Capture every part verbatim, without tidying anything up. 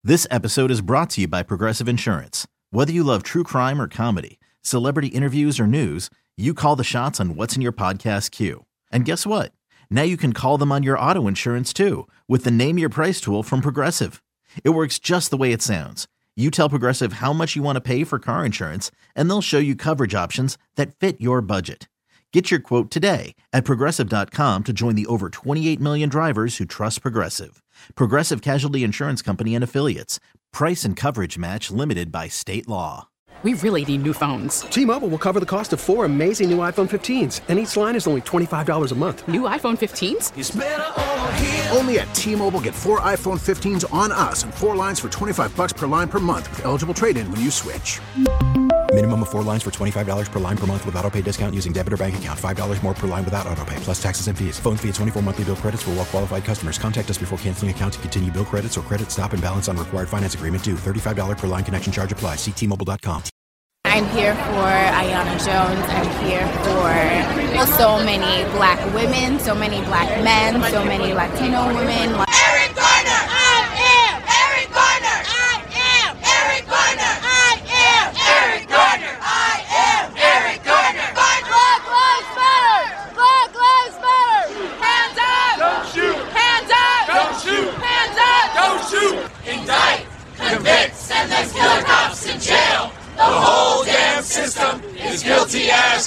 This episode is brought to you by Progressive Insurance. Whether you love true crime or comedy, celebrity interviews or news, you call the shots on what's in your podcast queue. And guess what? Now you can call them on your auto insurance too with the Name Your Price tool from Progressive. It works just the way it sounds. You tell Progressive how much you want to pay for car insurance, and they'll show you coverage options that fit your budget. Get your quote today at Progressive dot com to join the over twenty-eight million drivers who trust Progressive. Progressive Casualty Insurance Company and Affiliates. Price and coverage match limited by state law. We really need new phones. T-Mobile will cover the cost of four amazing new iPhone fifteens, and each line is only twenty-five dollars a month. New iPhone fifteens? It's better over here. Only at T-Mobile, get four iPhone fifteens on us and four lines for twenty-five bucks per line per month with eligible trade-in when you switch. Minimum of four lines for twenty-five dollars per line per month with autopay discount using debit or bank account. five dollars more per line without autopay, plus taxes and fees. Phone fee at twenty-four monthly bill credits for well-qualified customers. Contact us before canceling account to continue bill credits or credit stop and balance on required finance agreement due. thirty-five dollars per line connection charge applies. See T Mobile dot com. I'm here for Aiyana Jones. I'm here for so many black women, so many black men, so many Latino women. Eric Garner! I am Eric Garner! I am Eric Garner! I am Eric Garner! I am Eric Garner! Black lives matter! Black lives matter! Hands up! Don't shoot! Hands up! Don't shoot! Hands up! Don't shoot! Indict! Convict! Send those killer cops to jail! The whole damn system is guilty as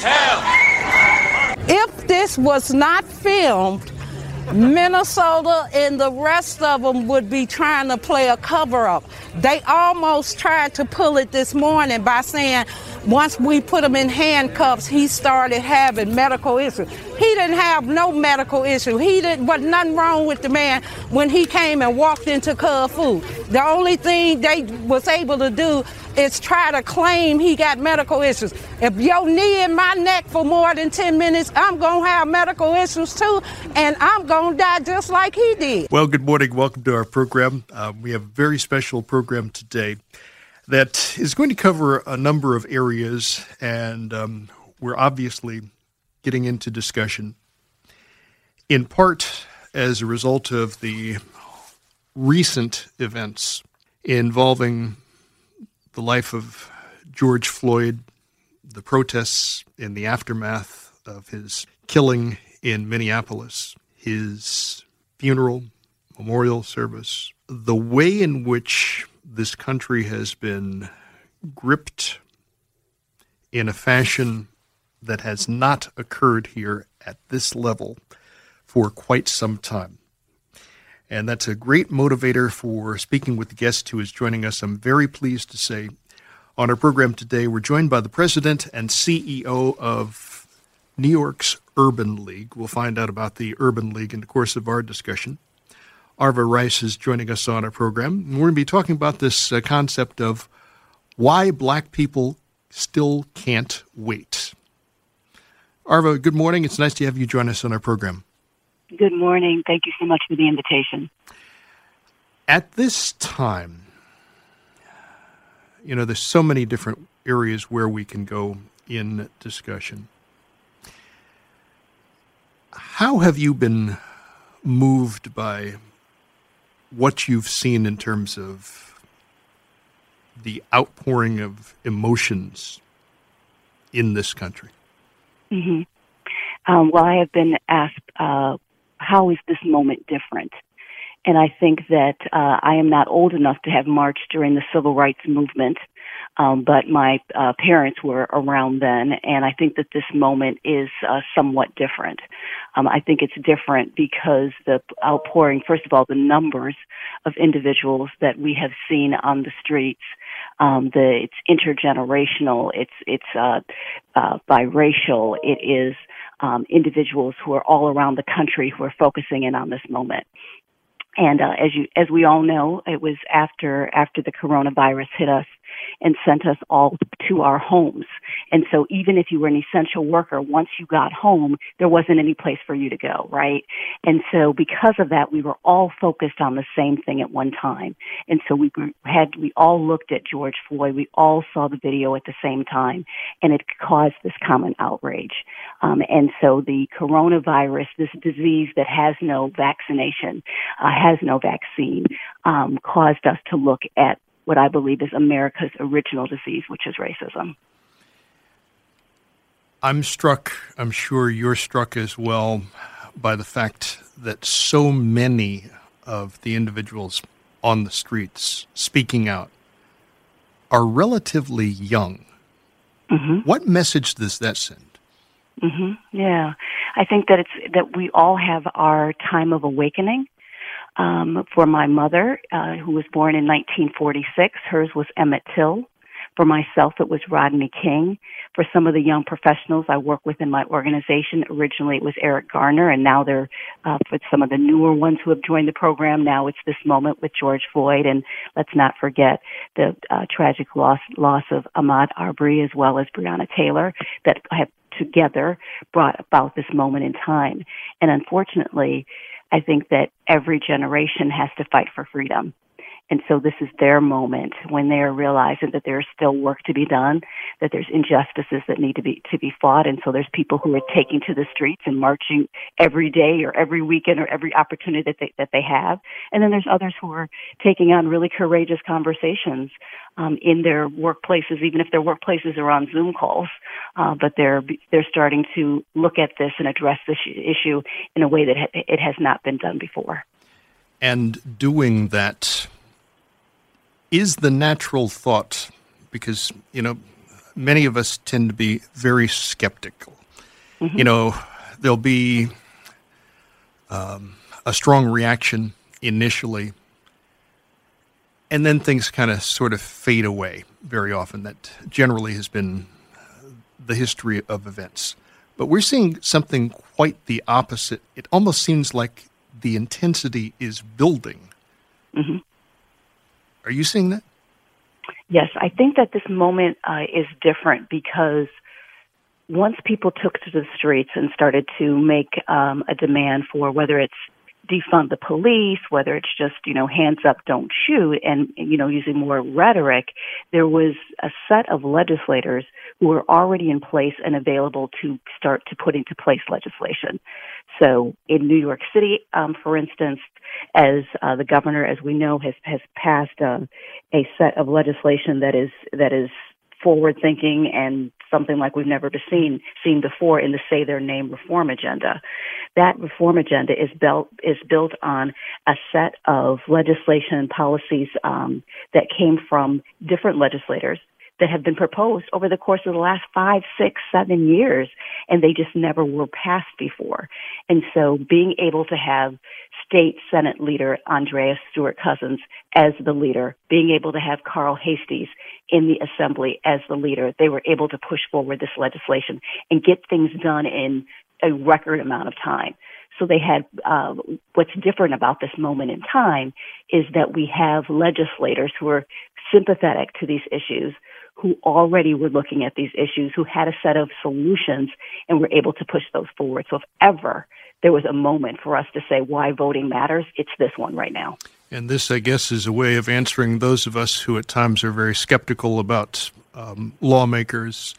hell. If this was not filmed, Minnesota and the rest of them would be trying to play a cover-up. They almost tried to pull it this morning by saying once we put him in handcuffs, he started having medical issues. He didn't have no medical issue. He didn't, was nothing wrong with the man when he came and walked into Cub Food. The only thing they was able to do is try to claim he got medical issues. If your knee in my neck for more than ten minutes, I'm going to have medical issues too, and I'm going to die just like he did. Well, good morning. Welcome to our program. Uh, we have a very special program today that is going to cover a number of areas, and um, we're obviously getting into discussion in part as a result of the recent events involving the life of George Floyd, the protests in the aftermath of his killing in Minneapolis, his funeral, memorial service, the way in which this country has been gripped in a fashion that has not occurred here at this level for quite some time. And that's a great motivator for speaking with the guest who is joining us. I'm very pleased to say on our program today, we're joined by the president and C E O of New York's Urban League. We'll find out about the Urban League in the course of our discussion. Arva Rice is joining us on our program. And we're going to be talking about this uh, concept of why black people still can't wait. Arva, good morning. It's nice to have you join us on our program. Good morning. Thank you so much for the invitation. At this time, you know, there's so many different areas where we can go in discussion. How have you been moved by what you've seen in terms of the outpouring of emotions in this country? Mm-hmm. Um, well, I have been asked, uh, how is this moment different? And I think that uh, I am not old enough to have marched during the civil rights movement, um, but my uh, parents were around then, and I think that this moment is uh, somewhat different. Um, I think it's different because the outpouring, first of all, the numbers of individuals that we have seen on the streets, um, the it's intergenerational, it's it's uh, uh, biracial, it is um, individuals who are all around the country who are focusing in on this moment. And uh, as you, as we all know, it was after after the coronavirus hit us and sent us all to our homes. And so even if you were an essential worker, once you got home, there wasn't any place for you to go, right? And so because of that, we were all focused on the same thing at one time. And so we had, we all looked at George Floyd. We all saw the video at the same time, and it caused this common outrage. Um, and so the coronavirus, this disease that has no vaccination, uh, has no vaccine, um, caused us to look at what I believe is America's original disease, which is racism. I'm struck, I'm sure you're struck as well, by the fact that so many of the individuals on the streets speaking out are relatively young. Mm-hmm. What message does that send? Mm-hmm. Yeah, I think that it's that we all have our time of awakening. Um, for my mother, uh, who was born in nineteen forty-six, hers was Emmett Till. For myself, it was Rodney King. For some of the young professionals I work with in my organization, originally it was Eric Garner, and now they're, uh, for some of the newer ones who have joined the program, now it's this moment with George Floyd, and let's not forget the uh, tragic loss, loss of Ahmaud Arbery as well as Breonna Taylor that have together brought about this moment in time. And unfortunately, I think that every generation has to fight for freedom. And so this is their moment when they are realizing that there's still work to be done, that there's injustices that need to be to be fought. And so there's people who are taking to the streets and marching every day or every weekend or every opportunity that they, that they have. And then there's others who are taking on really courageous conversations um, in their workplaces, even if their workplaces are on Zoom calls. Uh, but they're they're starting to look at this and address this issue in a way that it has not been done before. And doing that is the natural thought, because, you know, many of us tend to be very skeptical. Mm-hmm. You know, there'll be um, a strong reaction initially, and then things kind of sort of fade away very often. That generally has been the history of events. But we're seeing something quite the opposite. It almost seems like the intensity is building. Mm-hmm. Are you seeing that? Yes, I think that this moment uh, is different because once people took to the streets and started to make um, a demand for whether it's defund the police, whether it's just, you know, hands up, don't shoot, and, you know, using more rhetoric, there was a set of legislators who were already in place and available to start to put into place legislation. So in New York City, um, for instance, as uh, the governor, as we know, has has passed uh, a set of legislation that is that is forward-thinking and something like we've never seen seen before in the Say Their Name reform agenda. That reform agenda is built is built on a set of legislation and policies um, that came from different legislators that have been proposed over the course of the last five, six, seven years, and they just never were passed before. And so being able to have State Senate leader Andrea Stewart-Cousins as the leader, being able to have Carl Heasties in the Assembly as the leader, they were able to push forward this legislation and get things done in a record amount of time. So they had, uh, what's different about this moment in time is that we have legislators who are sympathetic to these issues, who already were looking at these issues, who had a set of solutions and were able to push those forward. So if ever there was a moment for us to say why voting matters, it's this one right now. And this, I guess, is a way of answering those of us who at times are very skeptical about um, lawmakers.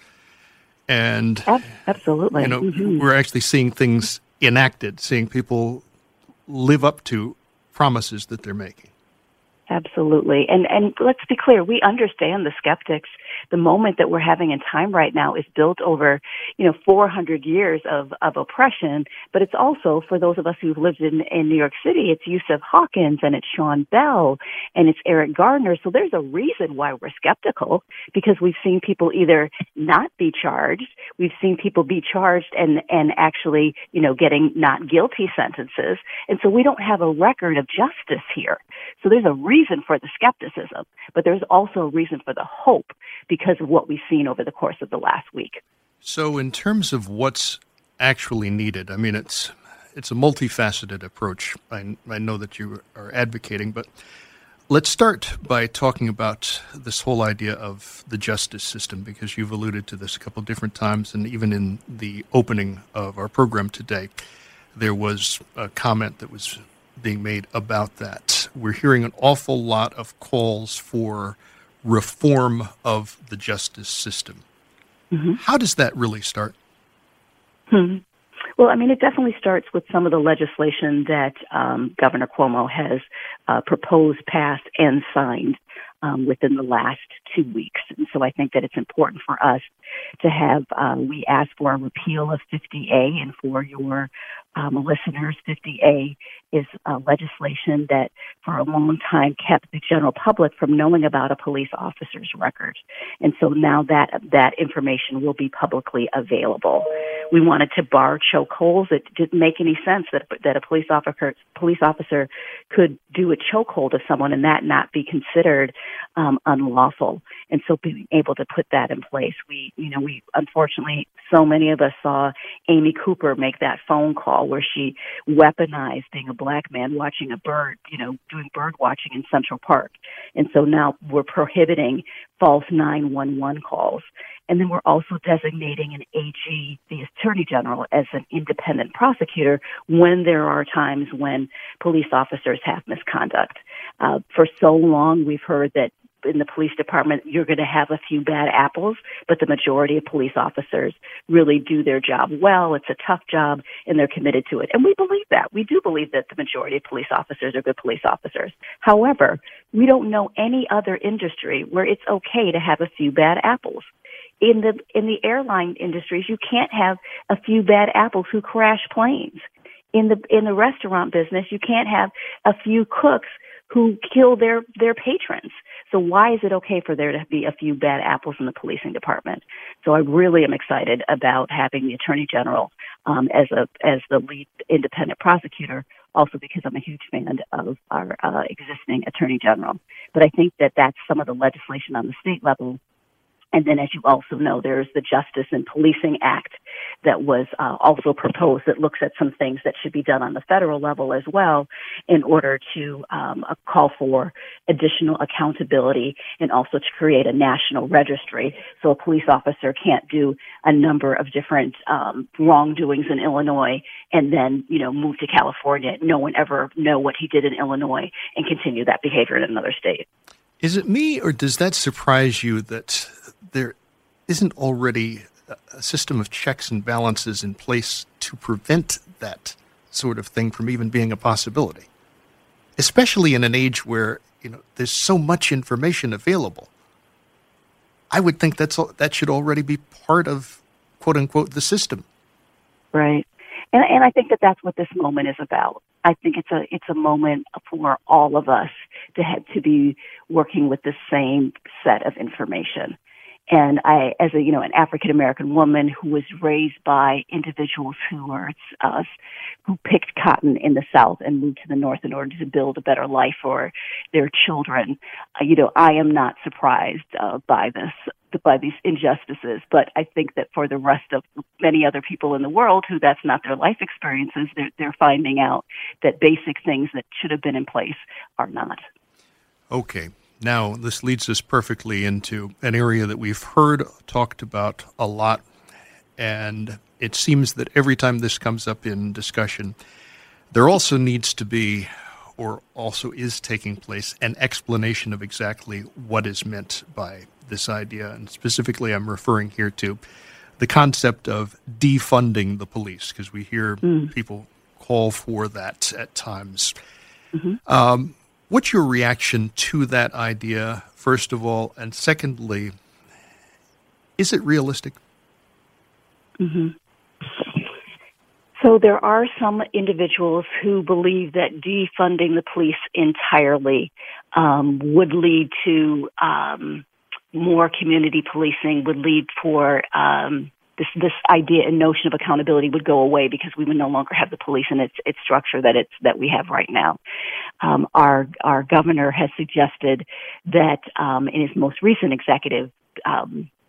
And, absolutely, you know, mm-hmm. we're actually seeing things enacted, seeing people live up to promises that they're making. Absolutely. And and let's be clear, we understand the skeptics. The moment that we're having in time right now is built over, you know, four hundred years of, of oppression, but it's also, for those of us who've lived in, in New York City, it's Yusuf Hawkins and it's Sean Bell and it's Eric Garner. So there's a reason why we're skeptical, because we've seen people either not be charged, we've seen people be charged and, and actually, you know, getting not guilty sentences. And so we don't have a record of justice here. So there's a reason for the skepticism, but there's also a reason for the hope because of what we've seen over the course of the last week. So in terms of what's actually needed, I mean, it's it's a multifaceted approach. I, I know that you are advocating, but Let's start by talking about this whole idea of the justice system, because you've alluded to this a couple different times, and even in the opening of our program today, there was a comment that was being made about that. We're hearing an awful lot of calls for reform of the justice system. Mm-hmm. How does that really start? Hmm. Well, I mean, it definitely starts with some of the legislation that um, Governor Cuomo has uh, proposed, passed, and signed um, within the last two weeks. And so I think that it's important for us to have, uh, we ask for a repeal of fifty A, and for your um, listeners, fifty A is uh, legislation that for a long time kept the general public from knowing about a police officer's record. And so now that that information will be publicly available. We wanted to bar chokeholds. It didn't make any sense that that a police officer police officer could do a chokehold of someone and that not be considered um, unlawful. And so being able to put that in place, we, you know, we unfortunately, so many of us saw Amy Cooper make that phone call where she weaponized being a black man watching a bird, you know, doing bird watching in Central Park. And so now we're prohibiting false nine one one calls. And then we're also designating an A G, the Attorney General, as an independent prosecutor when there are times when police officers have misconduct. Uh, for so long, we've heard that in the police department, you're going to have a few bad apples, but the majority of police officers really do their job well. It's a tough job, and they're committed to it. And we believe that. We do believe that the majority of police officers are good police officers. However, we don't know any other industry where it's okay to have a few bad apples. In the in the airline industries, you can't have a few bad apples who crash planes. In the in the restaurant business, you can't have a few cooks who kill their, their patrons. So why is it okay for there to be a few bad apples in the policing department? So I really am excited about having the Attorney General um, as a as the lead independent prosecutor, also because I'm a huge fan of our uh, existing Attorney General. But I think that that's some of the legislation on the state level. And then, as you also know, there's the Justice and Policing Act that was uh, also proposed that looks at some things that should be done on the federal level as well in order to um, call for additional accountability and also to create a national registry so a police officer can't do a number of different um, wrongdoings in Illinois and then, you know, move to California, no one ever know what he did in Illinois and continue that behavior in another state. Is it me, or does that surprise you that there isn't already a system of checks and balances in place to prevent that sort of thing from even being a possibility? Especially in an age where, you know, there's so much information available. I would think that's that should already be part of, quote unquote, the system. Right. And and I think that that's what this moment is about. I think it's a it's a moment for all of us to have to be working with the same set of information. And I, as a, you know, an African-American woman who was raised by individuals who were, uh, who picked cotton in the South and moved to the North in order to build a better life for their children, uh, you know, I am not surprised uh, by this, by these injustices. But I think that for the rest of many other people in the world who that's not their life experiences, they're, they're finding out that basic things that should have been in place are not. Okay. Now, this leads us perfectly into an area that we've heard talked about a lot, and it seems that every time this comes up in discussion, there also needs to be, or also is taking place, an explanation of exactly what is meant by this idea. And specifically, I'm referring here to the concept of defunding the police, because we hear mm. people call for that at times. Mm-hmm. Um What's your reaction to that idea, first of all? And secondly, is it realistic? Mm-hmm. So there are some individuals who believe that defunding the police entirely um, would lead to um, more community policing, would lead for um, this this idea and notion of accountability would go away because we would no longer have the police in its its structure that it's that we have right now. Um, our our governor has suggested that um, in his most recent executive um,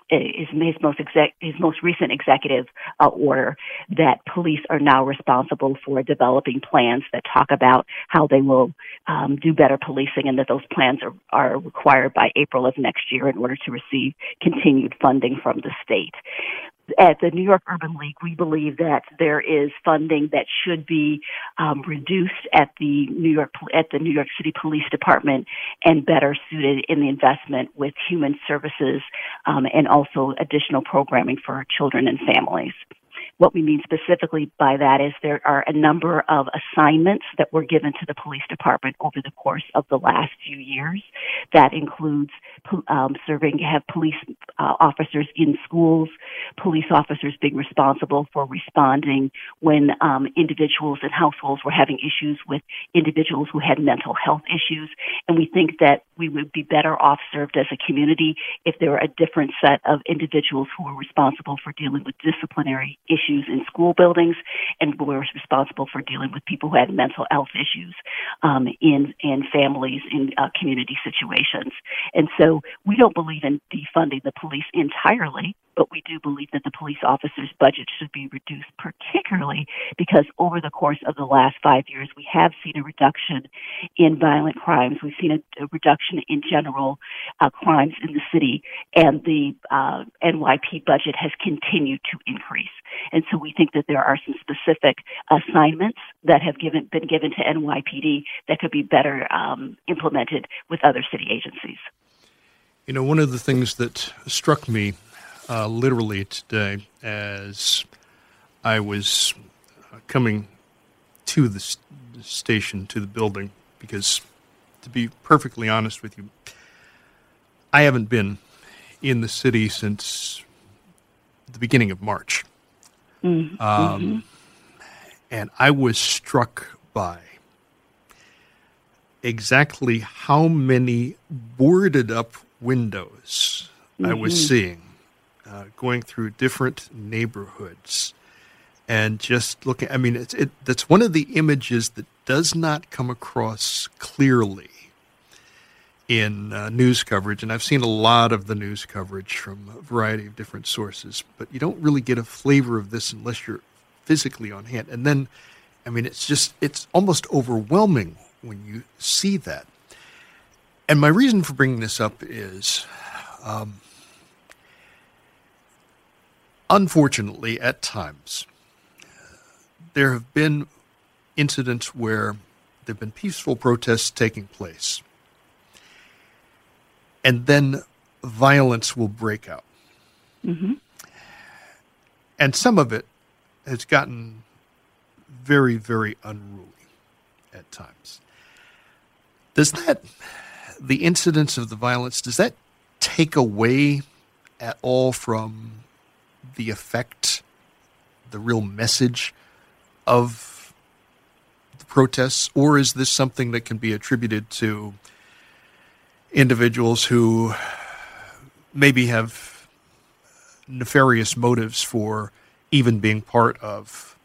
his, his most exec, his most recent executive uh, order that police are now responsible for developing plans that talk about how they will um, do better policing, and that those plans are, are required by April of next year in order to receive continued funding from the state. At the New York Urban League, we believe that there is funding that should be um, reduced at the New York at the New York City Police Department and better suited in the investment with human services um, and also additional programming for children and families. What we mean specifically by that is there are a number of assignments that were given to the police department over the course of the last few years. That includes um, serving, have police uh, officers in schools, police officers being responsible for responding when um, individuals and households were having issues with individuals who had mental health issues. And we think that we would be better off served as a community if there were a different set of individuals who were responsible for dealing with disciplinary issues in school buildings and were responsible for dealing with people who had mental health issues um, in, in families in uh, community situations. And so we don't believe in defunding the police entirely, but we do believe that the police officers' budget should be reduced, particularly because over the course of the last five years, we have seen a reduction in violent crimes. We've seen a, a reduction in general uh, crimes in the city, and the uh, N Y P budget has continued to increase. And so we think that there are some specific assignments that have given, been given to N Y P D that could be better um, implemented with other city agencies. You know, one of the things that struck me Uh, literally today as I was uh, coming to the st- station, to the building, because to be perfectly honest with you, I haven't been in the city since the beginning of March. Mm-hmm. Um, and I was struck by exactly how many boarded up windows mm-hmm. I was seeing. Uh, going through different neighborhoods and just looking, I mean, it's, it, that's one of the images that does not come across clearly in uh, news coverage. And I've seen a lot of the news coverage from a variety of different sources, but you don't really get a flavor of this unless you're physically on hand. And then, I mean, it's just, it's almost overwhelming when you see that. And my reason for bringing this up is, um, unfortunately, at times, there have been incidents where there have been peaceful protests taking place, and then violence will break out. Mm-hmm. And some of it has gotten very, very unruly at times. Does that, the incidence of the violence, does that take away at all from the effect, the real message of the protests? Or is this something that can be attributed to individuals who maybe have nefarious motives for even being part of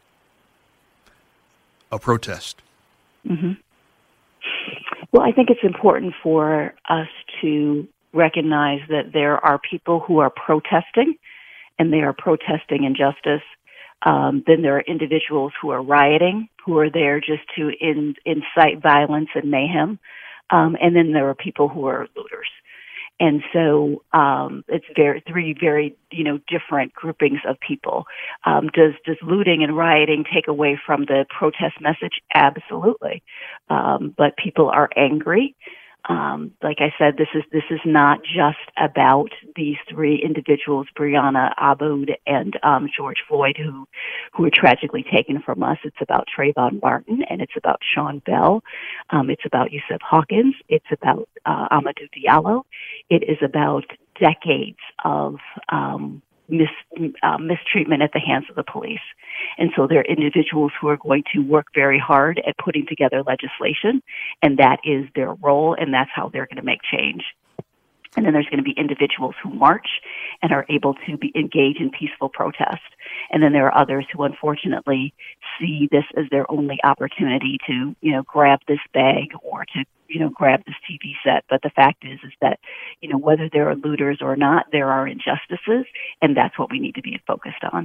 a protest? Mm-hmm. Well, I think it's important for us to recognize that there are people who are protesting, and they are protesting injustice. Um, then there are individuals who are rioting, who are there just to in, incite violence and mayhem. Um, and then there are people who are looters. And so um, it's very three very you know different groupings of people. Um, does does looting and rioting take away from the protest message? Absolutely. Um, but people are angry. Um, like I said, this is this is not just about these three individuals, Breonna, Abood, and um, George Floyd, who who were tragically taken from us. It's about Trayvon Martin, and it's about Sean Bell. Um, it's about Yusuf Hawkins. It's about uh, Amadou Diallo. It is about decades of um, mis, uh, mistreatment at the hands of the police. And so there are individuals who are going to work very hard at putting together legislation, and that is their role, and that's how they're going to make change. And then there's going to be individuals who march and are able to be engaged in peaceful protest. And then there are others who unfortunately see this as their only opportunity to, you know, grab this bag or to you know, grab this T V set. But the fact is, is that, you know, whether there are looters or not, there are injustices, and that's what we need to be focused on.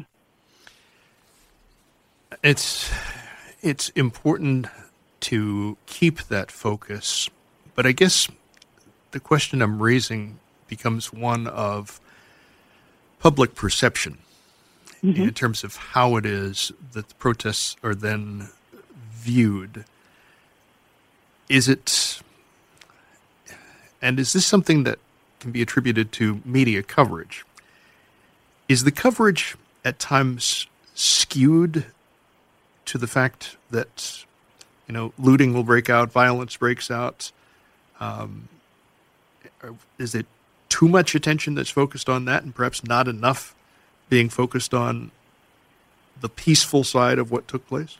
It's it's important to keep that focus, but I guess the question I'm raising becomes one of public perception mm-hmm. in terms of how it is that the protests are then viewed. Is it, and is this something that can be attributed to media coverage? Is the coverage at times skewed to the fact that, you know, looting will break out, violence breaks out? Um, is it too much attention that's focused on that and perhaps not enough being focused on the peaceful side of what took place?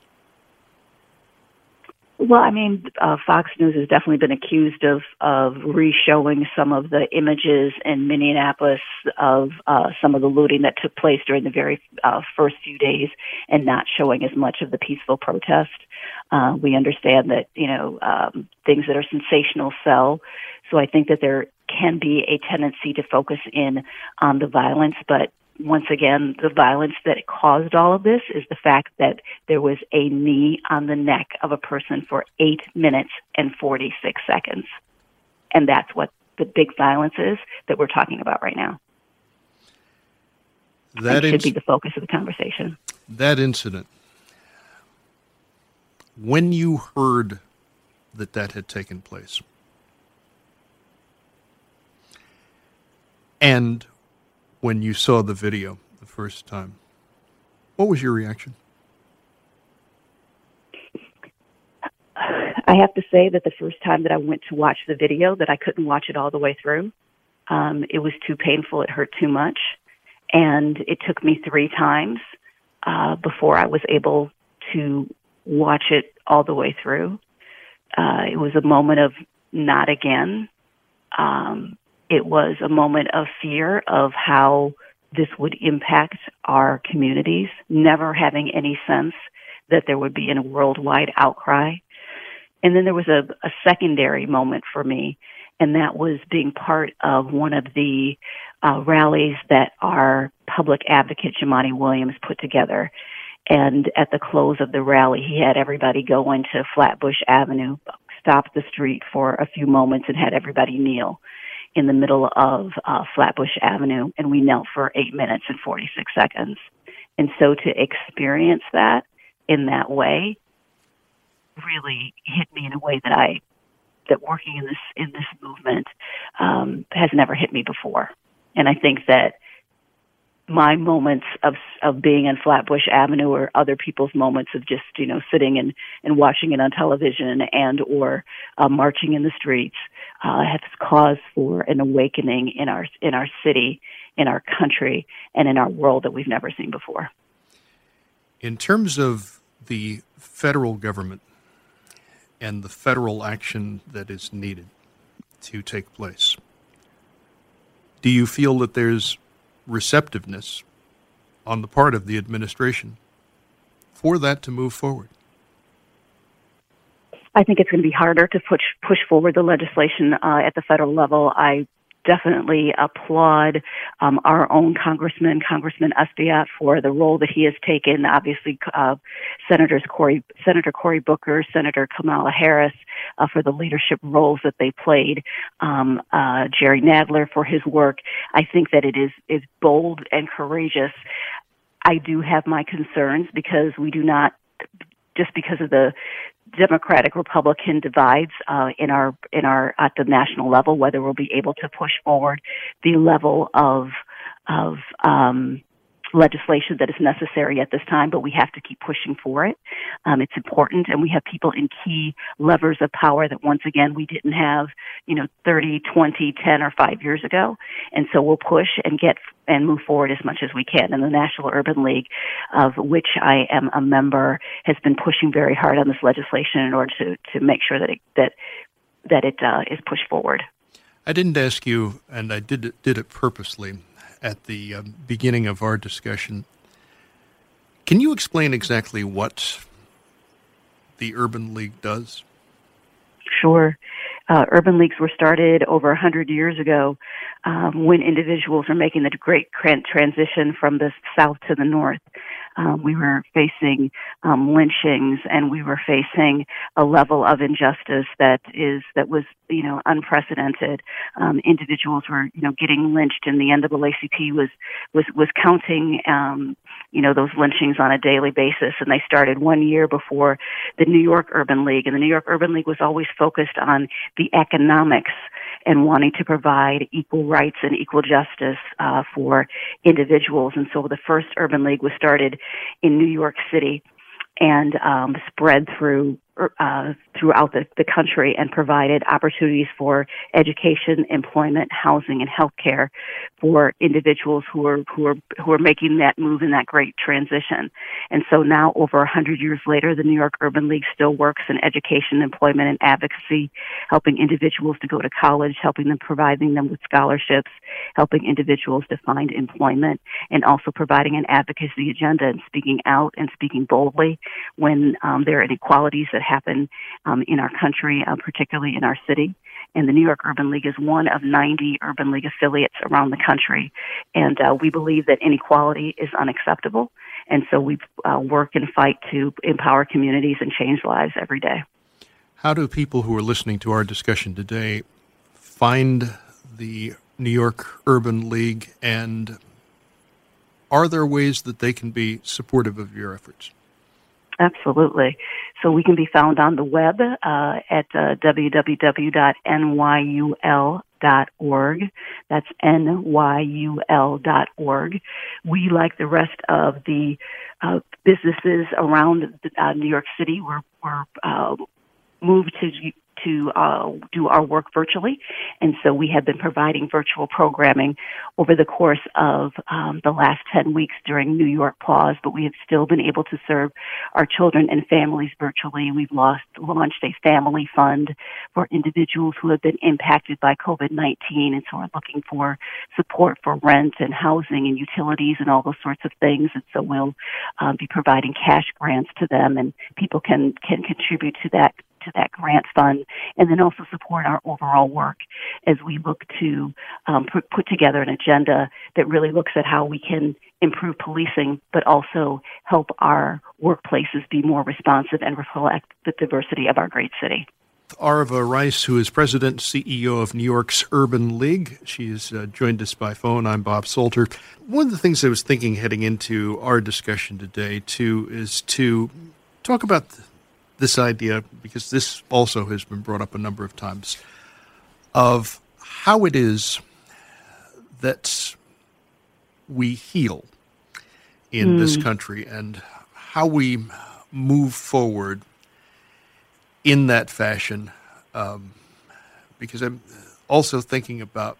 Well, I mean, uh, Fox News has definitely been accused of, of re-showing some of the images in Minneapolis of uh, some of the looting that took place during the very uh, first few days and not showing as much of the peaceful protest. Uh, we understand that, you know, um, things that are sensational sell. So I think that there can be a tendency to focus in on the violence, but once again, the violence that caused all of this is the fact that there was a knee on the neck of a person for eight minutes and forty-six seconds. And that's what the big violence is that we're talking about right now. That should inc- be the focus of the conversation. That incident, when you heard that that had taken place, and when you saw the video the first time, what was your reaction? I have to say that the first time that I went to watch the video, that I couldn't watch it all the way through. Um, it was too painful. It hurt too much. And it took me three times uh, before I was able to watch it all the way through. Uh, it was a moment of not again. Um, It was a moment of fear of how this would impact our communities, never having any sense that there would be a worldwide outcry. And then there was a, a secondary moment for me, and that was being part of one of the uh, rallies that our public advocate, Jumaane Williams, put together. And at the close of the rally, he had everybody go into Flatbush Avenue, stop the street for a few moments, and had everybody kneel in the middle of uh, Flatbush Avenue, and we knelt for eight minutes and forty-six seconds. And so to experience that in that way really hit me in a way that I, that working in this, in this movement um, has never hit me before. And I think that my moments of of being on Flatbush Avenue or other people's moments of just, you know, sitting and, and watching it on television and or uh, marching in the streets uh, has caused for an awakening in our in our city, in our country, and in our world that we've never seen before. In terms of the federal government and the federal action that is needed to take place, do you feel that there's receptiveness on the part of the administration for that to move forward? I think it's going to be harder to push push forward the legislation uh, at the federal level. I definitely applaud um, our own Congressman, Congressman Espaillat, for the role that he has taken. Obviously, uh, Senators Cory, Senator Cory Booker, Senator Kamala Harris, uh, for the leadership roles that they played. Um, uh, Jerry Nadler for his work. I think that it is is bold and courageous. I do have my concerns because we do not, just because of the Democratic Republican divides uh, in our in our at the national level, whether we'll be able to push forward the level of of um, legislation that is necessary at this time, but we have to keep pushing for it. Um, it's important, and we have people in key levers of power that, once again, we didn't have, you know, thirty, twenty, ten, or five years ago. And so we'll push and get and move forward as much as we can. And the National Urban League, of which I am a member, has been pushing very hard on this legislation in order to, to make sure that it, that that it uh, is pushed forward. I didn't ask you, and I did it, did it purposely at the um, beginning of our discussion. Can you explain exactly what the Urban League does? Sure. Uh, urban leagues were started over one hundred years ago um, when individuals were making the great transition from the south to the north. Um, we were facing um, lynchings, and we were facing a level of injustice that is that was, you know, unprecedented. Um, individuals were, you know, getting lynched, and the N double A C P was was was counting, um, you know, those lynchings on a daily basis. And they started one year before the New York Urban League, and the New York Urban League was always focused on the economics and wanting to provide equal rights and equal justice uh, for individuals. And so the first Urban League was started in New York City and um, spread through uh, throughout the, the country and provided opportunities for education, employment, housing, and healthcare for individuals who are who are who are making that move in that great transition. And so now, over a hundred years later, the New York Urban League still works in education, employment, and advocacy, helping individuals to go to college, helping them, providing them with scholarships, helping individuals to find employment, and also providing an advocacy agenda and speaking out and speaking boldly when um, there are inequalities that happen um, in our country, uh, particularly in our city. And the New York Urban League is one of ninety Urban League affiliates around the country. And uh, we believe that inequality is unacceptable. And so we uh, work and fight to empower communities and change lives every day. How do people who are listening to our discussion today find the New York Urban League, and are there ways that they can be supportive of your efforts? Absolutely. So we can be found on the web uh, at uh, w w w dot n y u l dot org. That's N Y U L dot org. We, like the rest of the uh, businesses around uh, New York City, we're, we're uh, moved to to uh, do our work virtually. And so we have been providing virtual programming over the course of um, the last ten weeks during New York Pause, but we have still been able to serve our children and families virtually. We've lost, launched a family fund for individuals who have been impacted by COVID nineteen, and so we're looking for support for rent and housing and utilities and all those sorts of things. And so we'll um, be providing cash grants to them, and people can, can contribute to that to that grant fund, and then also support our overall work as we look to um, put, put together an agenda that really looks at how we can improve policing, but also help our workplaces be more responsive and reflect the diversity of our great city. Arva Rice, who is President and C E O of New York's Urban League. She has uh, joined us by phone. I'm Bob Salter. One of the things I was thinking heading into our discussion today, too, is to talk about the this idea, because this also has been brought up a number of times, of how it is that we heal in mm. this country and how we move forward in that fashion. Um, because I'm also thinking about,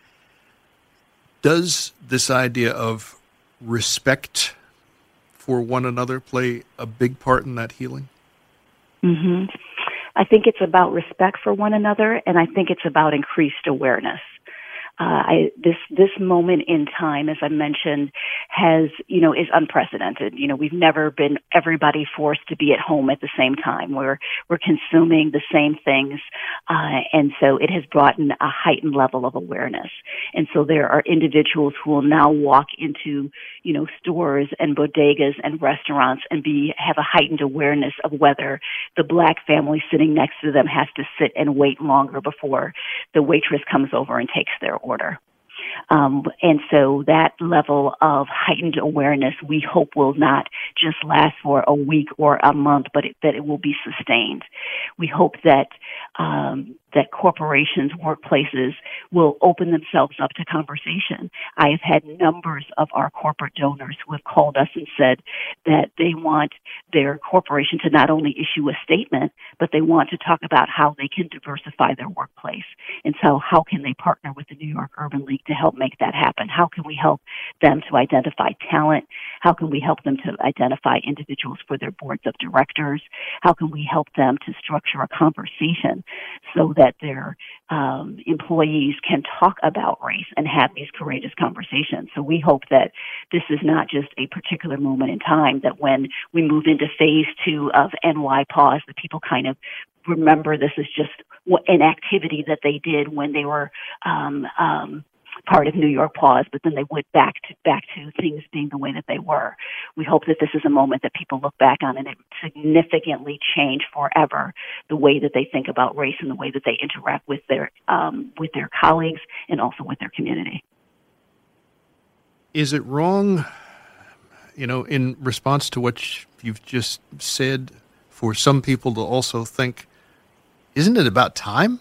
does this idea of respect for one another play a big part in that healing? Mm-hmm. I think it's about respect for one another, and I think it's about increased awareness. Uh, I, this this moment in time, as I mentioned, has you know is unprecedented. You know, we've never been everybody forced to be at home at the same time. We're we're consuming the same things, uh, and so it has brought in a heightened level of awareness. And so there are individuals who will now walk into you know stores and bodegas and restaurants and be have a heightened awareness of whether the black family sitting next to them has to sit and wait longer before the waitress comes over and takes their order. Um, and so that level of heightened awareness, we hope, will not just last for a week or a month, but it, that it will be sustained. We hope that um, that corporations, workplaces will open themselves up to conversation. I have had numbers of our corporate donors who have called us and said that they want their corporation to not only issue a statement, but they want to talk about how they can diversify their workplace. And so how can they partner with the New York Urban League to help make that happen? How can we help them to identify talent? How can we help them to identify individuals for their boards of directors? How can we help them to structure a conversation so that that their um, employees can talk about race and have these courageous conversations? So we hope that this is not just a particular moment in time, that when we move into phase two of N Y Pause, that people kind of remember this as just an activity that they did when they were um, um, part of New York Pause, but then they went back to back to things being the way that they were. We hope that this is a moment that people look back on and it significantly change forever the way that they think about race and the way that they interact with their um, with their colleagues and also with their community. Is it wrong, you know, in response to what you've just said, for some people to also think, isn't it about time?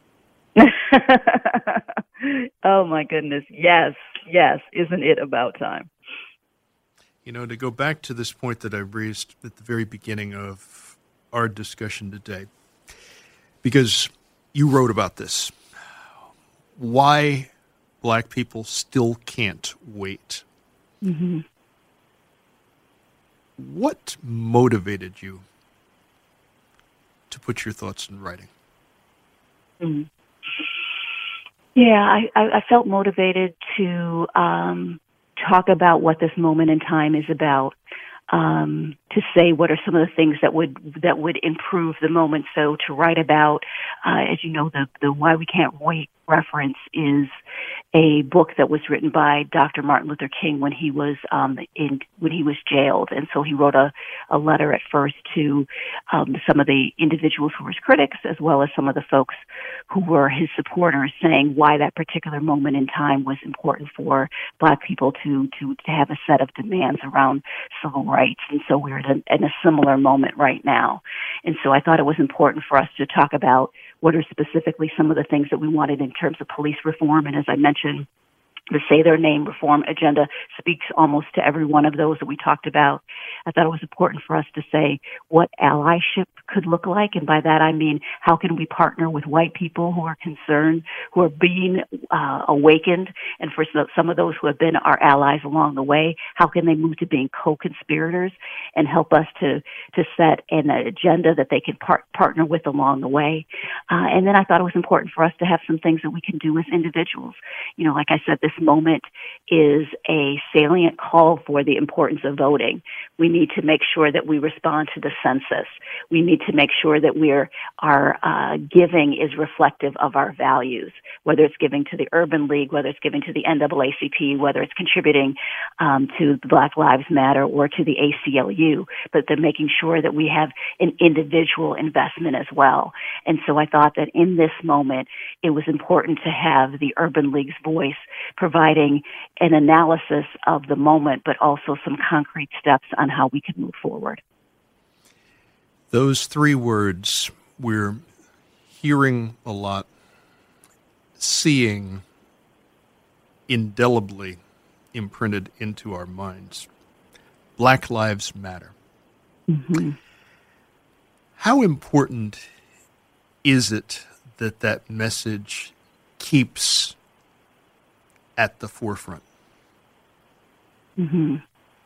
Oh, my goodness. Yes, yes. Isn't it about time? You know, to go back to this point that I raised at the very beginning of our discussion today, because you wrote about this, why Black people still can't wait. Mm-hmm. What motivated you to put your thoughts in writing? Mm-hmm. Yeah, I, I, I felt motivated to um, talk about what this moment in time is about, um, to say what are some of the things that would that would improve the moment. So to write about, uh, as you know, the, the Why We Can't Wait reference is a book that was written by Doctor Martin Luther King when he was um, in when he was jailed, and so he wrote a, a letter at first to um, some of the individuals who were his critics, as well as some of the folks who were his supporters, saying why that particular moment in time was important for Black people to to, to have a set of demands around civil rights. And so we're in a, in a similar moment right now, and so I thought it was important for us to talk about what are specifically some of the things that we wanted in terms of police reform. And as I mentioned, the Say Their Name reform agenda speaks almost to every one of those that we talked about. I thought it was important for us to say what allyship could look like. And by that I mean, how can we partner with white people who are concerned, who are being uh, awakened? And for some of those who have been our allies along the way, how can they move to being co-conspirators and help us to, to set an agenda that they can par- partner with along the way? Uh, and then I thought it was important for us to have some things that we can do as individuals. You know, like I said, this moment is a salient call for the importance of voting. We need to make sure that we respond to the census. We need to make sure that we're, our uh, giving is reflective of our values, whether it's giving to the Urban League, whether it's giving to the N double A C P, whether it's contributing um, to Black Lives Matter or to the A C L U, but they're making sure that we have an individual investment as well. And so I thought that in this moment, it was important to have the Urban League's voice providing an analysis of the moment, but also some concrete steps on how we can move forward. Those three words we're hearing a lot, seeing indelibly imprinted into our minds. Black Lives Matter. Mm-hmm. How important is it that that message keeps at the forefront? Mm-hmm.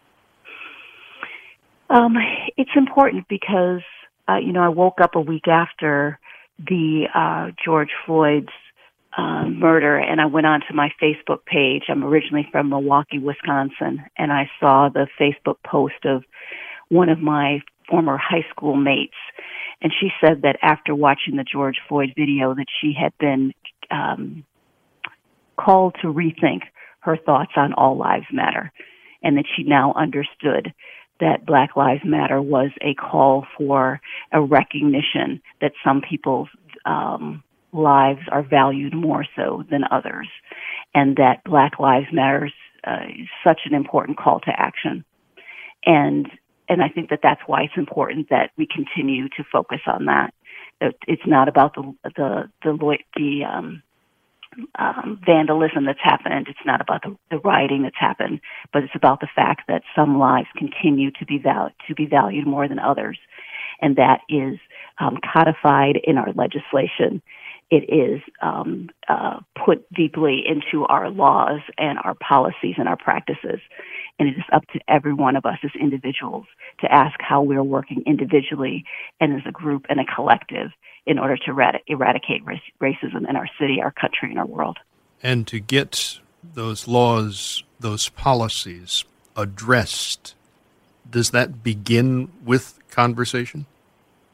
Um, it's important because, uh, you know, I woke up a week after the uh, George Floyd's uh, murder, and I went onto my Facebook page. I'm originally from Milwaukee, Wisconsin, and I saw the Facebook post of one of my former high school mates, and she said that after watching the George Floyd video that she had been um, called to rethink her thoughts on all lives matter, and that she now understood that Black Lives Matter was a call for a recognition that some people's um, lives are valued more so than others, and that Black Lives Matter uh, is such an important call to action. And and I think that that's why it's important that we continue to focus on that. That it's not about the the the the um, um, vandalism that's happened. It's not about the, the rioting that's happened, but it's about the fact that some lives continue to be val- to be valued more than others, and that is um, codified in our legislation. It is um, uh, put deeply into our laws and our policies and our practices. And it is up to every one of us as individuals to ask how we're working individually and as a group and a collective in order to erad- eradicate rac- racism in our city, our country, and our world. And to get those laws, those policies addressed, does that begin with conversation?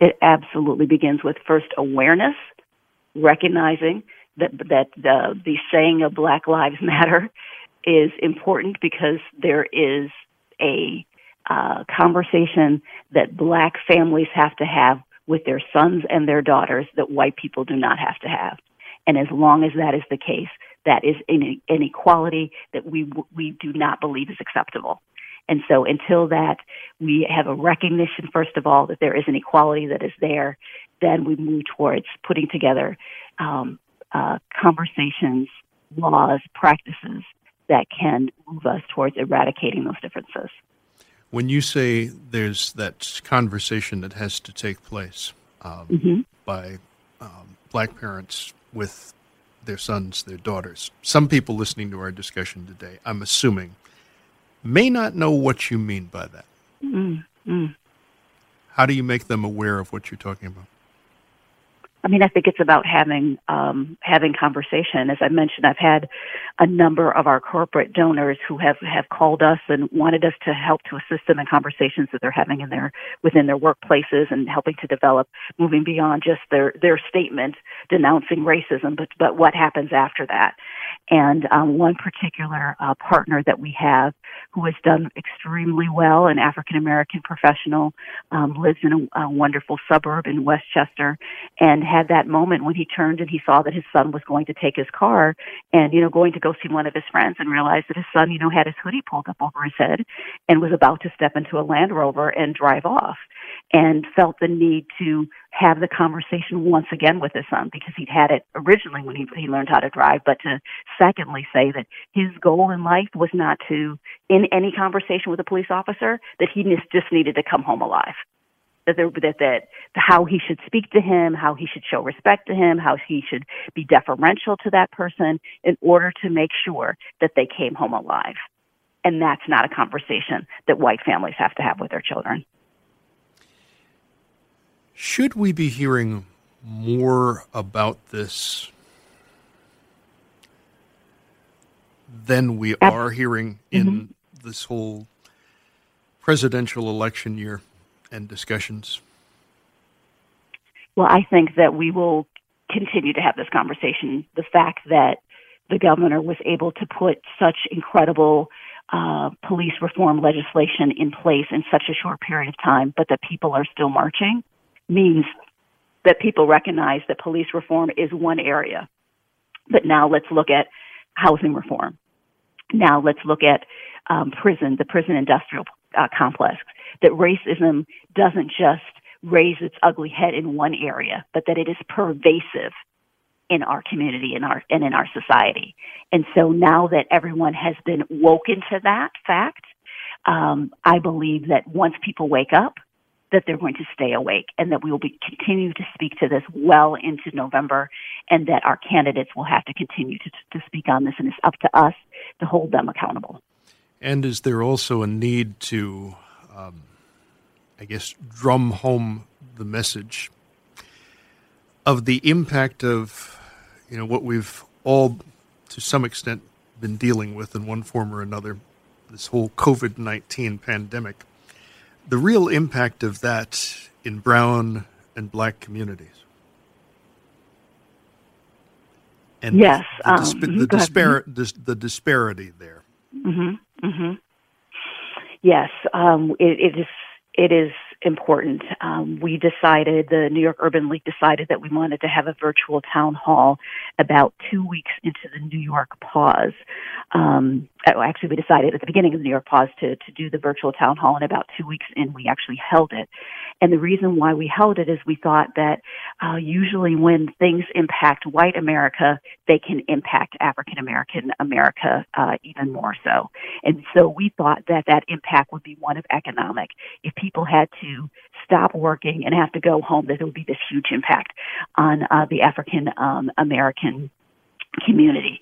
It absolutely begins with first awareness, recognizing that that the, the saying of Black Lives Matter is important because there is a uh, conversation that Black families have to have with their sons and their daughters that white people do not have to have. And as long as that is the case, that is an inequality that we we do not believe is acceptable. And so until that, we have a recognition, first of all, that there is an equality that is there, then we move towards putting together um, uh, conversations, laws, practices that can move us towards eradicating those differences. When you say there's that conversation that has to take place um, mm-hmm. by um, Black parents with their sons, their daughters, some people listening to our discussion today, I'm assuming, may not know what you mean by that. Mm-hmm. How do you make them aware of what you're talking about? I mean, I think it's about having um, having conversation. As I mentioned, I've had a number of our corporate donors who have, have called us and wanted us to help to assist them in conversations that they're having in their within their workplaces and helping to develop, moving beyond just their, their statement denouncing racism, but but what happens after that. And um, one particular uh, partner that we have who has done extremely well, an African-American professional, um, lives in a, a wonderful suburb in Westchester, and had that moment when he turned and he saw that his son was going to take his car and, you know, going to go see one of his friends and realized that his son, you know, had his hoodie pulled up over his head and was about to step into a Land Rover and drive off, and felt the need to have the conversation once again with his son because he'd had it originally when he, he learned how to drive, but to secondly say that his goal in life was not to, in any conversation with a police officer, that he just needed to come home alive. That, there, that that how he should speak to him, how he should show respect to him, how he should be deferential to that person in order to make sure that they came home alive. And that's not a conversation that white families have to have with their children. Should we be hearing more about this than we are hearing in mm-hmm. this whole presidential election year and discussions? Well, I think that we will continue to have this conversation. The fact that the governor was able to put such incredible uh, police reform legislation in place in such a short period of time, but that people are still marching, means that people recognize that police reform is one area. But now let's look at housing reform. Now let's look at um, prison, the prison industrial uh, complex, that racism doesn't just raise its ugly head in one area, but that it is pervasive in our community in our, and in our society. And so now that everyone has been woken to that fact, um, I believe that once people wake up, that they're going to stay awake and that we will be continue to speak to this well into November, and that our candidates will have to continue to, to speak on this, and it's up to us to hold them accountable. And is there also a need to, um, I guess, drum home the message of the impact of, you know, what we've all, to some extent, been dealing with in one form or another, this whole COVID nineteen pandemic, the real impact of that in brown and black communities? And yes, the, um, disp- the, dispar- dis- the disparity there. Mm-hmm, mm-hmm. Yes, um, it, it is. It is important. Um, we decided, the New York Urban League decided that we wanted to have a virtual town hall about two weeks into the New York pause. Um, actually, we decided at the beginning of the New York pause to, to do the virtual town hall, and about two weeks in, we actually held it. And the reason why we held it is we thought that uh, usually when things impact white America, they can impact African American America uh, even more so. And so we thought that that impact would be one of economic. If people had to stop working and have to go home, that there would be this huge impact on uh, the African um, American community.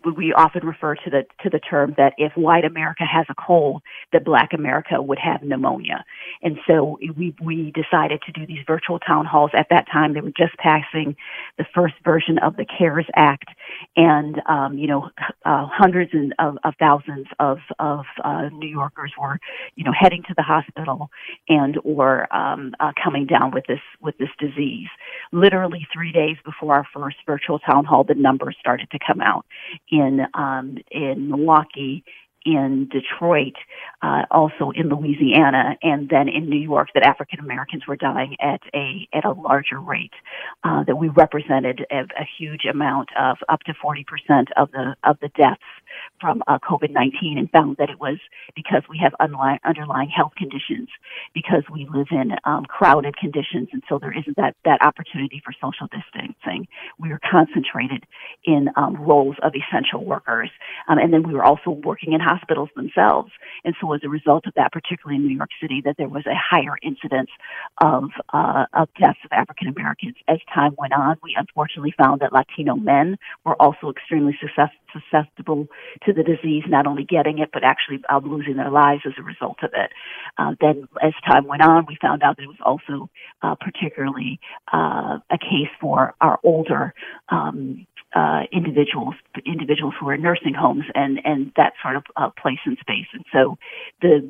we often refer to the to the term that if white America has a cold, that Black America would have pneumonia. And so we we decided to do these virtual town halls. At that time, they were just passing the first version of the CARES Act, and um, you know, uh, hundreds and of, of thousands of of uh, New Yorkers were, you know, heading to the hospital and or um, uh, coming down with this with this disease. Literally three days before our first virtual town hall, the numbers started to come out. In um, in Milwaukee, in Detroit, uh, also in Louisiana, and then in New York, that African Americans were dying at a at a larger rate. Uh, that we represented a, a huge amount of up to forty percent of the of the deaths from uh, COVID nineteen, and found that it was because we have underlying, underlying health conditions, because we live in um, crowded conditions, and so there isn't that, that opportunity for social distancing. We were concentrated in um, roles of essential workers, um, and then we were also working in hospitals themselves. And so as a result of that, particularly in New York City, that there was a higher incidence of, uh, of deaths of African Americans. As time went on, we unfortunately found that Latino men were also extremely susceptible to the disease, not only getting it, but actually um, losing their lives as a result of it. Uh, then as time went on, we found out that it was also uh, particularly uh, a case for our older um, uh, individuals, individuals who are in nursing homes and, and that sort of uh, place and space. And so the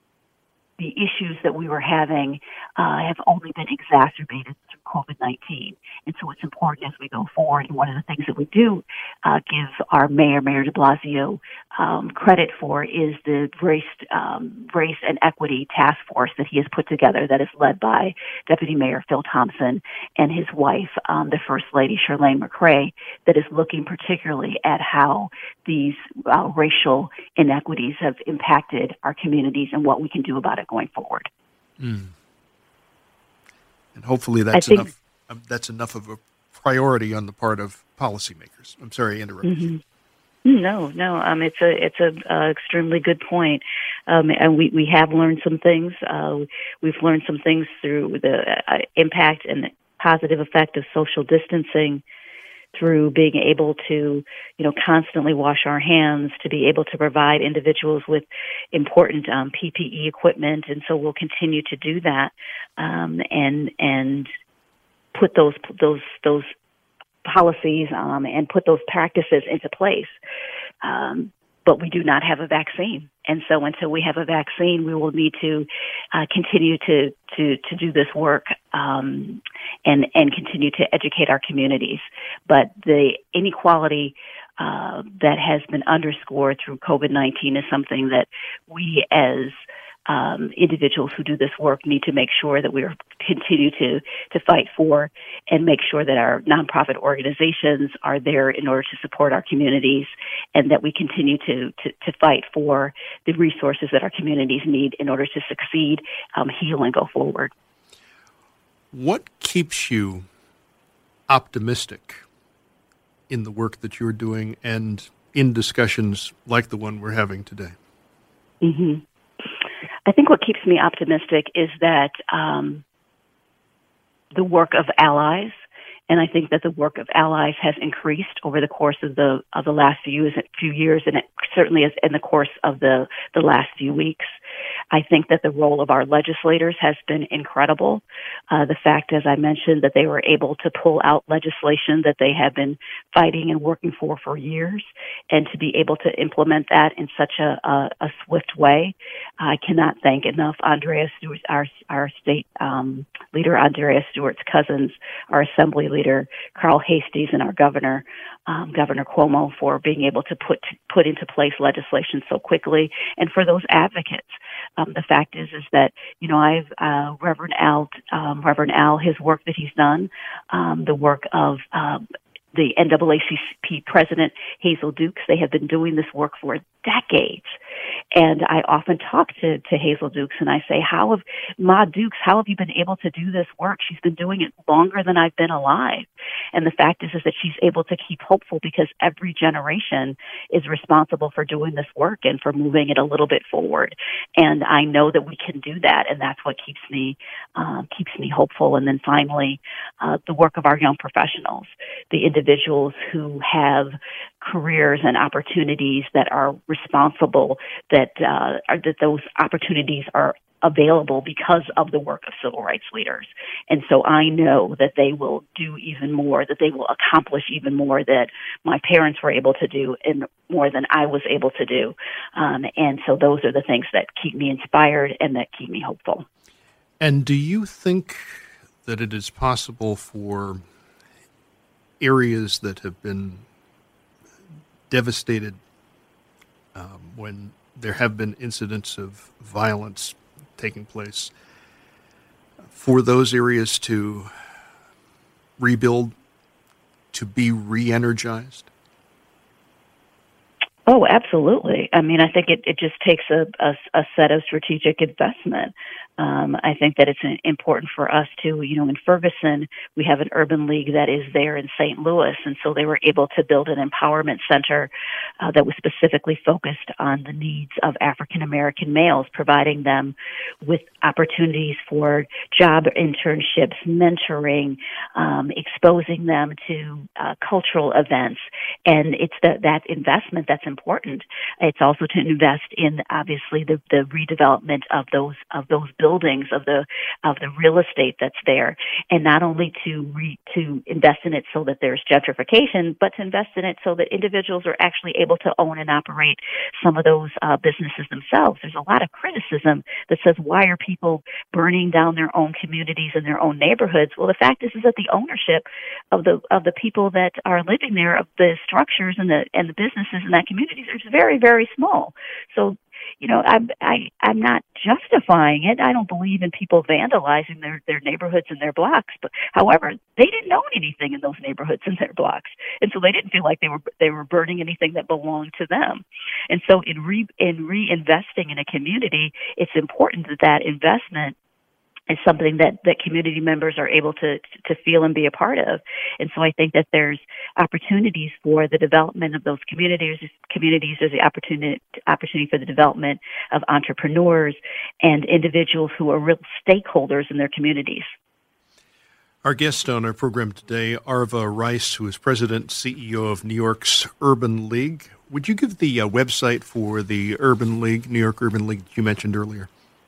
the issues that we were having uh, have only been exacerbated through COVID nineteen. And so it's important as we go forward. And one of the things that we do uh, give our mayor, Mayor de Blasio, um, credit for is the race, um, race and equity task force that he has put together, that is led by Deputy Mayor Phil Thompson and his wife, um, the First Lady, Chirlane McCray, that is looking particularly at how these uh, racial inequities have impacted our communities and what we can do about it going forward. Mm. And hopefully that's think, enough. Um, that's enough of a priority on the part of policymakers. I'm sorry I interrupted mm-hmm. you. No, no. Um, it's a it's a uh, extremely good point, um, and we, we have learned some things. Uh, we've learned some things through the uh, impact and positive effect of social distancing, through being able to, you know, constantly wash our hands, to be able to provide individuals with important um, P P E equipment, and so we'll continue to do that, um, and and put those those those policies um, and put those practices into place. Um, but we do not have a vaccine. And so until we have a vaccine, we will need to uh, continue to, to, to do this work um, and, and continue to educate our communities. But the inequality uh, that has been underscored through COVID nineteen is something that we as Um, individuals who do this work need to make sure that we are continue to, to fight for, and make sure that our nonprofit organizations are there in order to support our communities, and that we continue to, to, to fight for the resources that our communities need in order to succeed, um, heal, and go forward. What keeps you optimistic in the work that you're doing and in discussions like the one we're having today? Mm-hmm. I think what keeps me optimistic is that um, the work of allies, and I think that the work of allies has increased over the course of the of the last few years, few years, and it certainly is in the course of the, the last few weeks. I think that the role of our legislators has been incredible. Uh, the fact, as I mentioned, that they were able to pull out legislation that they have been fighting and working for for years, and to be able to implement that in such a, a, a swift way. I cannot thank enough Andrea Stewart, our, our state um, leader, Andrea Stewart's cousins, our assembly leader, Carl Heasties, and our governor, um, Governor Cuomo, for being able to put put into place legislation so quickly, and for those advocates. Um, the fact is, is that, you know, I've, uh, Reverend Al, um, Reverend Al, his work that he's done, um, the work of, um, the N double A C P president, Hazel Dukes, they have been doing this work for decades. And I often talk to, to Hazel Dukes and I say, how have, Ma Dukes, how have you been able to do this work? She's been doing it longer than I've been alive. And the fact is, is that she's able to keep hopeful, because every generation is responsible for doing this work and for moving it a little bit forward. And I know that we can do that. And that's what keeps me, uh, keeps me hopeful. And then finally, uh, the work of our young professionals, the individuals who have careers and opportunities that are responsible, that uh, are, that those opportunities are available because of the work of civil rights leaders. And so I know that they will do even more, that they will accomplish even more that my parents were able to do and more than I was able to do. Um, and so those are the things that keep me inspired and that keep me hopeful. And do you think that it is possible for areas that have been devastated um, when there have been incidents of violence taking place, for those areas to rebuild, to be re-energized? Oh, absolutely. I mean, I think it, it just takes a, a, a set of strategic investment. Um, I think that it's important for us to, you know, in Ferguson, we have an urban league that is there in Saint Louis, and so they were able to build an empowerment center uh, that was specifically focused on the needs of African American males, providing them with opportunities for job internships, mentoring, um, exposing them to uh, cultural events, and it's the, that investment that's important. It's also to invest in, obviously, the, the redevelopment of those of those buildings, of the of the real estate that's there, and not only to re, to invest in it so that there's gentrification, but to invest in it so that individuals are actually able to own and operate some of those uh, businesses themselves. There's a lot of criticism that says, why are people burning down their own communities and their own neighborhoods? Well, the fact is, is that the ownership of the of the people that are living there, of the structures and the and the businesses in that community, is very, very small. So, you know, I'm, I, I'm not justifying it. I don't believe in people vandalizing their, their neighborhoods and their blocks. But however, they didn't own anything in those neighborhoods and their blocks. And so they didn't feel like they were, they were burning anything that belonged to them. And so in re, in reinvesting in a community, it's important that that investment is something that, that community members are able to, to feel and be a part of. And so I think that there's opportunities for the development of those communities. Communities, there's the opportunity, opportunity for the development of entrepreneurs and individuals who are real stakeholders in their communities. Our guest on our program today, Arva Rice, who is president and C E O of New York's Urban League. Would you give the uh, website for the Urban League, New York Urban League that you mentioned earlier?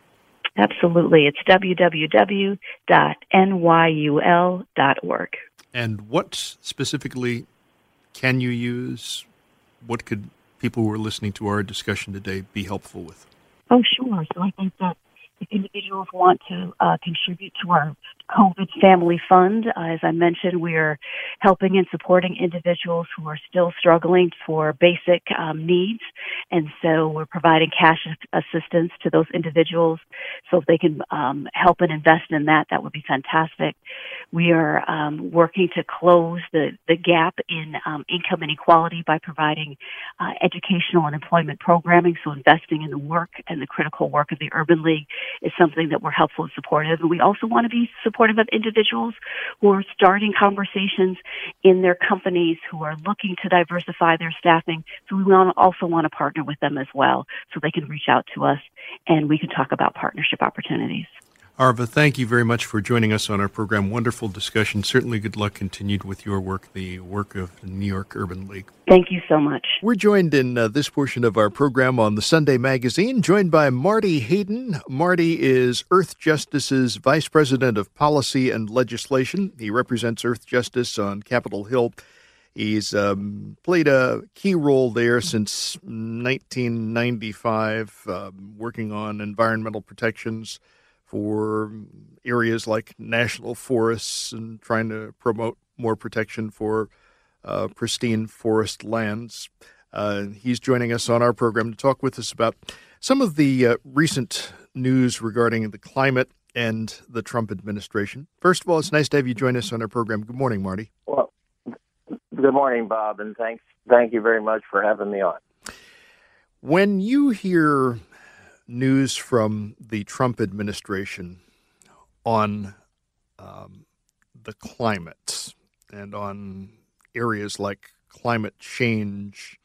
Absolutely. It's w w w dot n y u l dot org. And what specifically can you use? What could people who are listening to our discussion today be helpful with? Oh, sure. So I think that if individuals want to uh, contribute to our COVID Family Fund, uh, as I mentioned, we are helping and supporting individuals who are still struggling for basic um, needs. And so we're providing cash assistance to those individuals. So if they can um, help and invest in that, that would be fantastic. We are um, working to close the, the gap in um, income inequality by providing uh, educational and employment programming. So investing in the work and the critical work of the Urban League is something that we're helpful and supportive. And we also want to be supportive of individuals who are starting conversations in their companies, who are looking to diversify their staffing. So we want to also want to partner with them as well, so they can reach out to us and we can talk about partnership opportunities. Arva, thank you very much for joining us on our program. Wonderful discussion. Certainly good luck continued with your work, the work of the New York Urban League. Thank you so much. We're joined in uh, this portion of our program on the Sunday Magazine, joined by Marty Hayden. Marty is Earthjustice's Vice President of Policy and Legislation. He represents Earthjustice on Capitol Hill. He's um, played a key role there since nineteen ninety-five, um, working on environmental protections for areas like national forests and trying to promote more protection for uh, pristine forest lands. Uh, he's joining us on our program to talk with us about some of the uh, recent news regarding the climate and the Trump administration. First of all, it's nice to have you join us on our program. Good morning, Marty. Well, good morning, Bob, and thanks. Thank you very much for having me on. When you hear news from the Trump administration on um, the climate and on areas like climate change,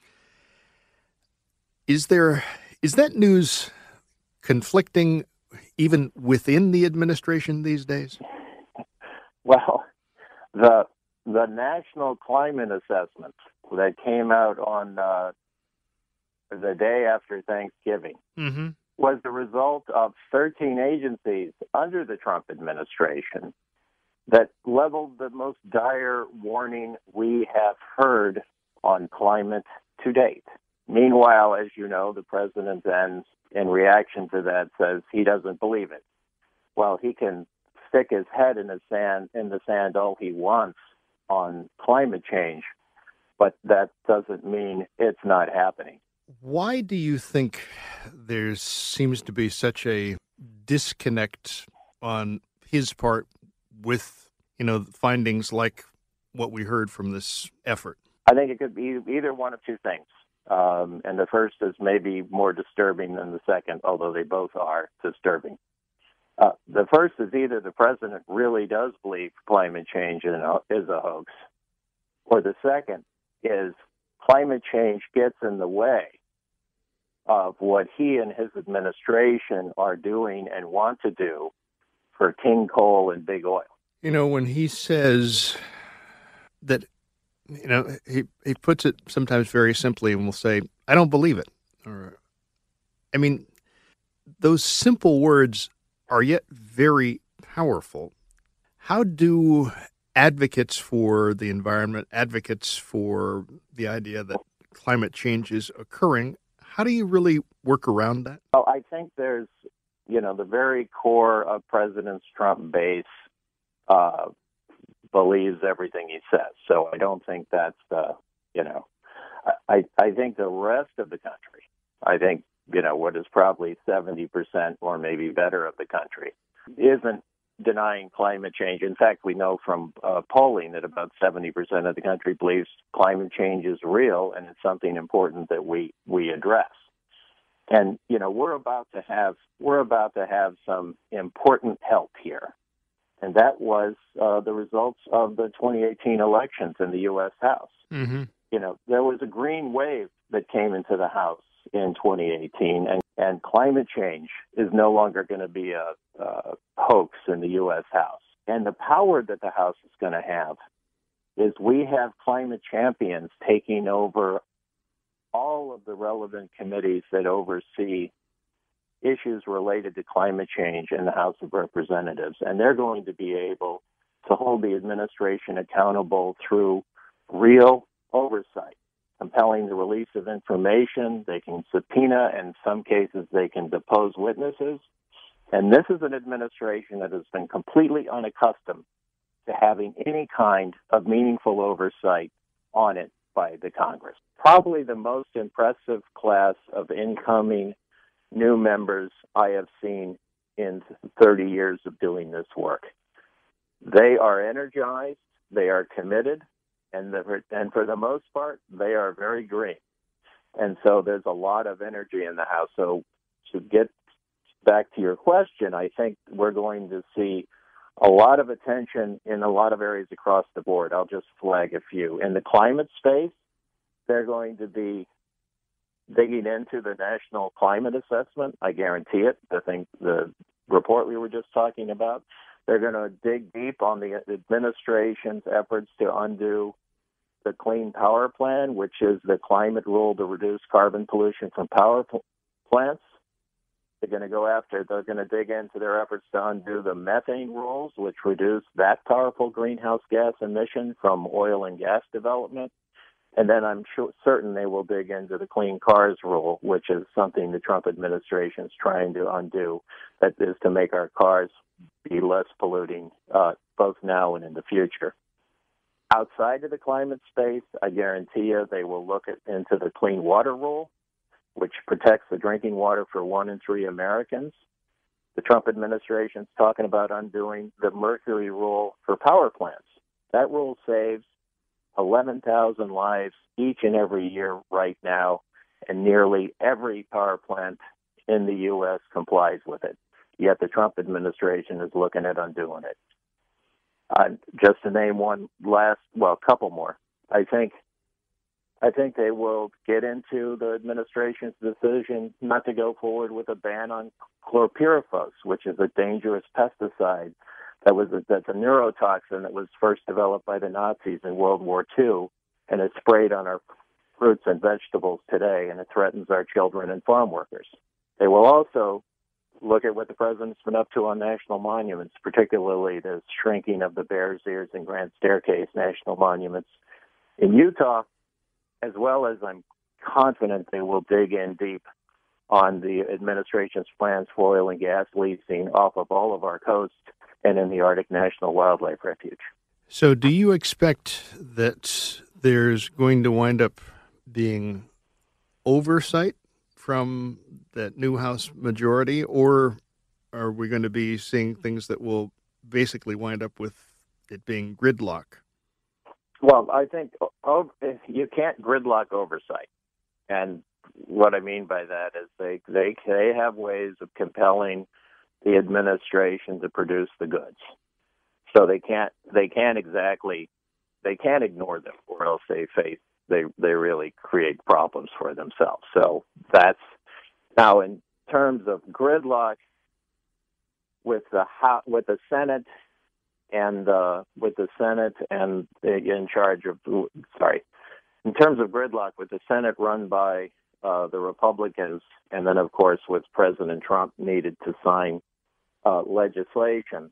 is there is that news conflicting even within the administration these days? Well, the the National Climate Assessment that came out on uh, the day after Thanksgiving Mm-hmm. was the result of thirteen agencies under the Trump administration that leveled the most dire warning we have heard on climate to date. Meanwhile, as you know, the president then, in reaction to that, says he doesn't believe it. Well, he can stick his head in the sand in the sand all he wants on climate change, but that doesn't mean it's not happening. Why do you think there seems to be such a disconnect on his part with, you know, findings like what we heard from this effort? I think it could be either one of two things. Um, and the first is maybe more disturbing than the second, although they both are disturbing. Uh, the first is either the president really does believe climate change is a hoax, or the second is climate change gets in the way of what he and his administration are doing and want to do for king coal and big oil. You know, when he says that, you know, he, he puts it sometimes very simply and will say, I don't believe it. Or, I mean, those simple words are yet very powerful. How do advocates for the environment, advocates for the idea that climate change is occurring, how do you really work around that? Well, I think there's, you know, the very core of President Trump's base uh, believes everything he says. So I don't think that's the, you know, I, I think the rest of the country, I think, you know, what is probably seventy percent or maybe better of the country isn't denying climate change. In fact, we know from uh, polling that about seventy percent of the country believes climate change is real and it's something important that we, we address. And, you know, we're about to have, we're about to have some important help here. And that was uh, the results of the twenty eighteen elections in the U S House. Mm-hmm. You know, there was a green wave that came into the House in twenty eighteen, and, and climate change is no longer going to be a, a hoax in the U S House. And the power that the House is going to have is we have climate champions taking over all of the relevant committees that oversee issues related to climate change in the House of Representatives. And they're going to be able to hold the administration accountable through real oversight, compelling the release of information. They can subpoena, and in some cases they can depose witnesses. And this is an administration that has been completely unaccustomed to having any kind of meaningful oversight on it by the Congress. Probably the most impressive class of incoming new members I have seen in thirty years of doing this work. They are energized, they are committed, and, the, and for the most part, they are very green. And so there's a lot of energy in the House. So to get back to your question, I think we're going to see a lot of attention in a lot of areas across the board. I'll just flag a few. In the climate space, they're going to be digging into the National Climate Assessment. I guarantee it. I think the report we were just talking about, they're going to dig deep on the administration's efforts to undo the Clean Power Plan, which is the climate rule to reduce carbon pollution from power pl- plants. They're going to go after, they're going to dig into their efforts to undo the methane rules, which reduce that powerful greenhouse gas emission from oil and gas development. And then I'm sure, certain they will dig into the Clean Cars rule, which is something the Trump administration is trying to undo, that is to make our cars be less polluting, uh, both now and in the future. Outside of the climate space, I guarantee you they will look at, into the Clean Water rule, which protects the drinking water for one in three Americans. The Trump administration is talking about undoing the mercury rule for power plants. That rule saves eleven thousand lives each and every year right now, and nearly every power plant in the U S complies with it. Yet the Trump administration is looking at undoing it. Uh, just to name one last, well, a couple more. I think, I think they will get into the administration's decision not to go forward with a ban on chlorpyrifos, which is a dangerous pesticide that was a, that's a neurotoxin that was first developed by the Nazis in World War Two and it's sprayed on our fruits and vegetables today, and it threatens our children and farm workers. They will also look at what the president's been up to on national monuments, particularly the shrinking of the Bears Ears and Grand Staircase national monuments in Utah, as well as I'm confident they will dig in deep on the administration's plans for oil and gas leasing off of all of our coasts and in the Arctic National Wildlife Refuge. So do you expect that there's going to wind up being oversight from that new House majority, or are we going to be seeing things that will basically wind up with it being gridlock? Well, I think oh, you can't gridlock oversight. And what I mean by that is they, they, they have ways of compelling the administration to produce the goods. So they can't they can't exactly they can't ignore them, or else they face they they really create problems for themselves. So that's now in terms of gridlock with the with the Senate and uh, with the Senate and in charge of sorry in terms of gridlock with the Senate run by uh, the Republicans, and then of course with President Trump needed to sign uh, legislation.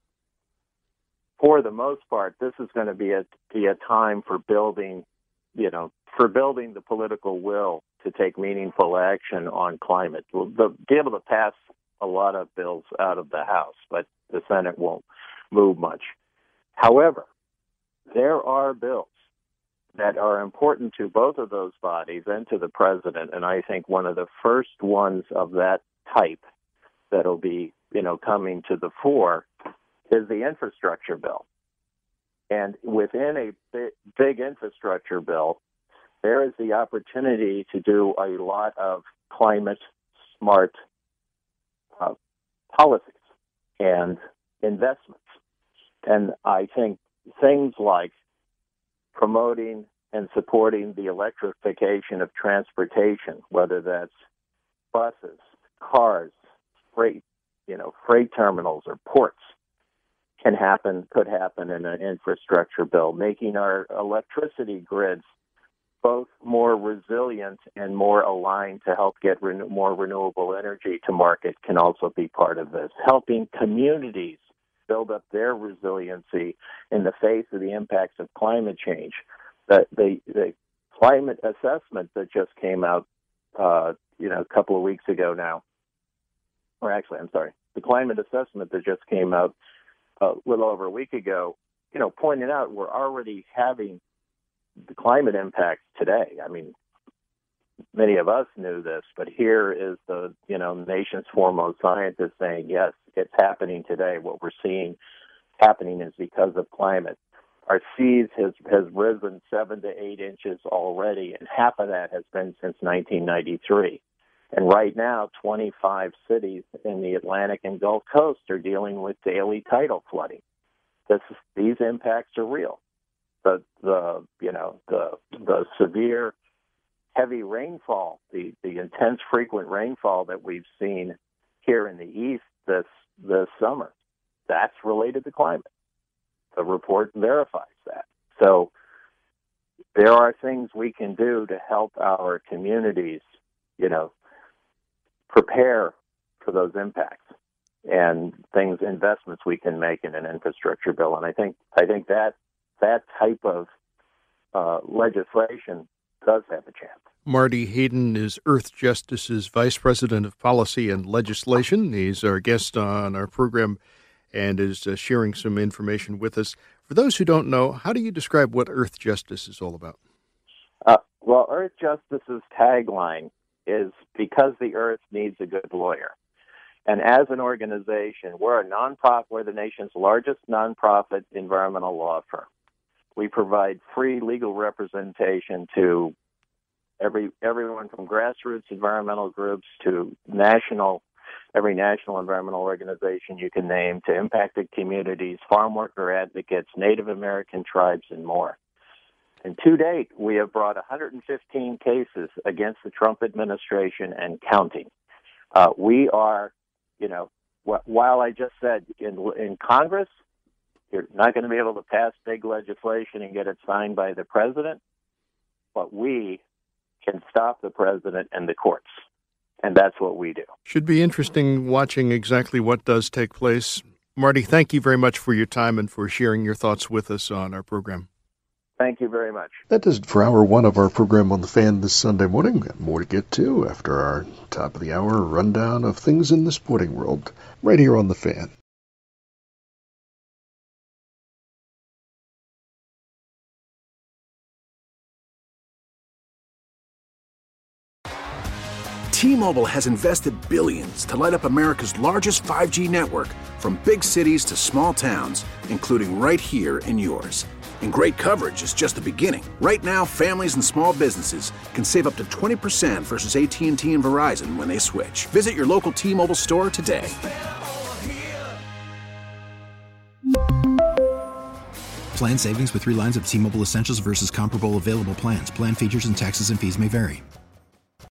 For the most part, this is going to be a be a time for building, you know, for building the political will to take meaningful action on climate. We'll be able to pass a lot of bills out of the House, but the Senate won't move much. However, there are bills that are important to both of those bodies and to the president, and I think one of the first ones of that type that'll be, you know, coming to the fore is the infrastructure bill. And within a big, big infrastructure bill, there is the opportunity to do a lot of climate-smart uh, policies and investments. And I think things like promoting and supporting the electrification of transportation, whether that's buses, cars, freight, you know, freight terminals or ports, can happen, could happen in an infrastructure bill. Making our electricity grids both more resilient and more aligned to help get renew- more renewable energy to market can also be part of this. Helping communities build up their resiliency in the face of the impacts of climate change. The, the, the climate assessment that just came out, uh, you know, a couple of weeks ago now, or actually, I'm sorry, the climate assessment that just came out a little over a week ago, you know, pointed out we're already having the climate impacts today. I mean, many of us knew this, but here is the, you know, nation's foremost scientist saying, yes, it's happening today. What we're seeing happening is because of climate. Our seas has, has risen seven to eight inches already, and half of that has been since nineteen ninety-three. And right now, twenty-five cities in the Atlantic and Gulf Coast are dealing with daily tidal flooding. This, these impacts are real. The, the, you know, the, the severe, heavy rainfall, the, the intense, frequent rainfall that we've seen here in the East this this summer, that's related to climate. The report verifies that. So there are things we can do to help our communities, you know, prepare for those impacts, and things, investments we can make in an infrastructure bill. And I think I think that that type of uh, legislation does have a chance. Marty Hayden is Earth Justice's Vice President of Policy and Legislation. He's our guest on our program and is uh, sharing some information with us. For those who don't know, how do you describe what Earth Justice is all about? Uh, well, Earth Justice's tagline is because the earth needs a good lawyer. And as an organization, we're a nonprofit, we're the nation's largest nonprofit environmental law firm. We provide free legal representation to every everyone from grassroots environmental groups to national, every national environmental organization you can name, to impacted communities, farm worker advocates, Native American tribes, and more. And to date, we have brought one hundred fifteen cases against the Trump administration and counting. Uh, we are, you know, wh- while I just said in, in Congress, you're not going to be able to pass big legislation and get it signed by the president, but we can stop the president and the courts. And that's what we do. Should be interesting watching exactly what does take place. Marty, thank you very much for your time and for sharing your thoughts with us on our program. Thank you very much. That does it for hour one of our program on The Fan this Sunday morning. We've got more to get to after our top of the hour rundown of things in the sporting world, right here on The Fan. T-Mobile has invested billions to light up America's largest five G network, from big cities to small towns, including right here in yours. And great coverage is just the beginning. Right now, families and small businesses can save up to twenty percent versus A T and T and Verizon when they switch. Visit your local T-Mobile store today. Plan savings with three lines of T-Mobile Essentials versus comparable available plans. Plan features and taxes and fees may vary.